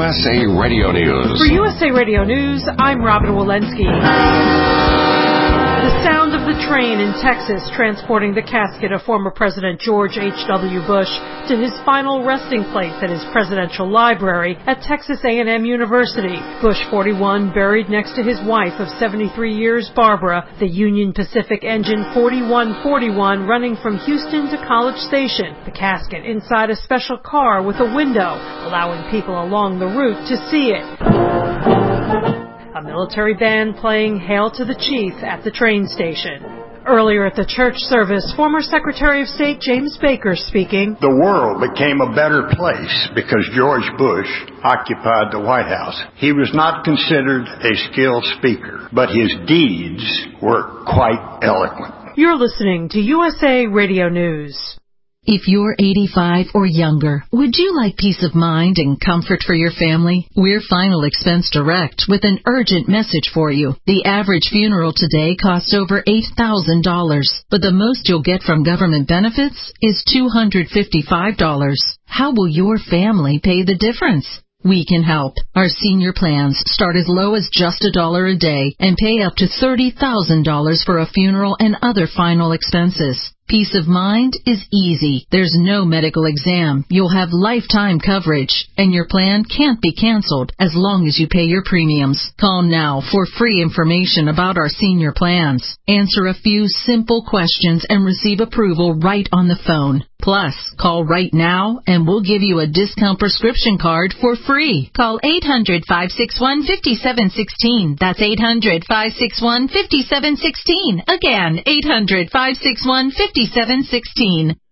USA Radio News. For USA Radio News, I'm Robin Walensky. The sound of the train in Texas transporting the casket of former President George H.W. Bush to his final resting place at his presidential library at Texas A&M University. Bush, 41, buried next to his wife of 73 years, Barbara, the Union Pacific engine 4141 running from Houston to College Station. The casket inside a special car with a window, allowing people along the route to see it. A military band playing Hail to the Chief at the train station. Earlier at the church service, former Secretary of State James Baker speaking. The world became a better place because George Bush occupied the White House. He was not considered a skilled speaker, but his deeds were quite eloquent. You're listening to USA Radio News. If you're 85 or younger, would you like peace of mind and comfort for your family? We're Final Expense Direct with an urgent message for you. The average funeral today costs over $8,000, but the most you'll get from government benefits is $255. How will your family pay the difference? We can help. Our senior plans start as low as just $1 a day and pay up to $30,000 for a funeral and other final expenses. Peace of mind is easy. There's no medical exam. You'll have lifetime coverage, and your plan can't be canceled as long as you pay your premiums. Call now for free information about our senior plans. Answer a few simple questions and receive approval right on the phone. Plus, call right now and we'll give you a discount prescription card for free. Call 800-561-5716. That's 800-561-5716. Again, 800-561-5716.